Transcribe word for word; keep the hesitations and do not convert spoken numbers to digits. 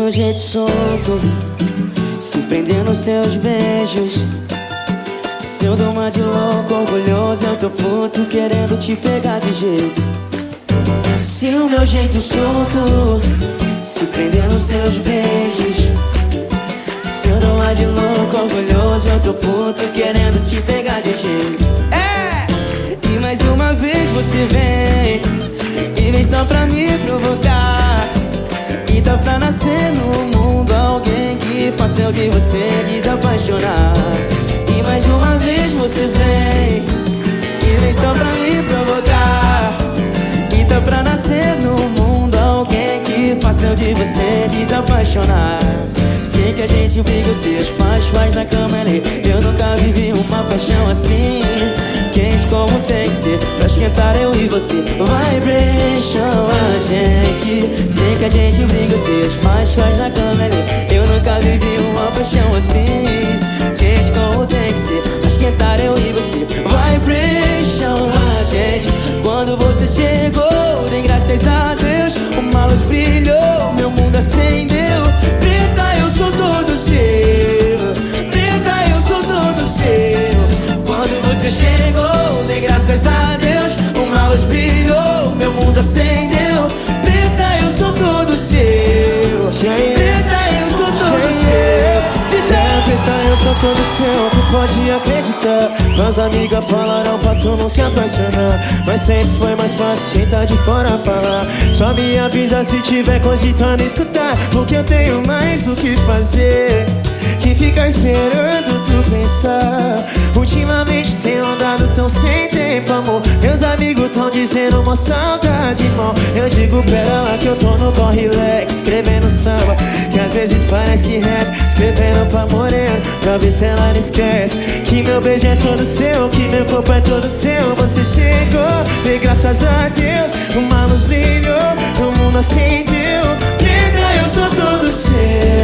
meu jeito solto, se prender nos seus beijos. Se eu dou uma de louco, orgulhoso, eu tô puto, querendo te pegar de jeito. Se o meu jeito solto, se prender nos seus beijos. Se eu dou uma de louco, orgulhoso, eu tô puto, querendo te pegar de jeito. É! E mais uma vez você vem, e vem só pra me provocar. E tá pra nascer no mundo alguém que faça eu de você desapaixonar. E mais uma vez você vem, e vem só pra me provocar. E tá pra nascer no mundo alguém que faça eu de você desapaixonar. Sei que a gente briga, se as paz faz na cama ali. Eu nunca vivi uma paixão assim, quente como tem que ser, pra esquentar eu e você. Vibration a gente. Sei que a gente briga, se as paz faz na cama ali. Eu nunca vivi uma paixão assim, quente como tem que ser, pra esquentar eu e você. Vibration a gente. Quando você chegou, dei graças a Deus, uma luz brilhou, meu mundo acendeu. Preta, eu sou todo seu. Preta, eu sou todo seu. Quando você chegou, dei graças a Deus, uma luz brilhou, meu mundo acendeu. Preta, eu sou todo seu. Preta, eu sou todo seu. Preta, eu sou todo seu, tu pode acreditar. Mas amigas falaram pra tu não se apaixonar, mas sempre foi mais fácil quem tá de fora falar. Só me avisa se tiver cogitando escutar, porque eu tenho mais o que fazer que ficar esperando tu pensar. Ultimamente tenho andado tão sem tempo, amor. Meus amigos tão dizendo uma saudade, irmão. Eu digo pera lá que eu tô no corre relax, escrevendo samba, que às vezes parece rap, escrevendo pra morena, pra ver se ela não esquece que meu beijo é todo seu, que meu corpo é todo seu. Você chegou, dei graças a Deus, uma luz brilhou, o mundo acendeu. Preta, eu sou todo seu.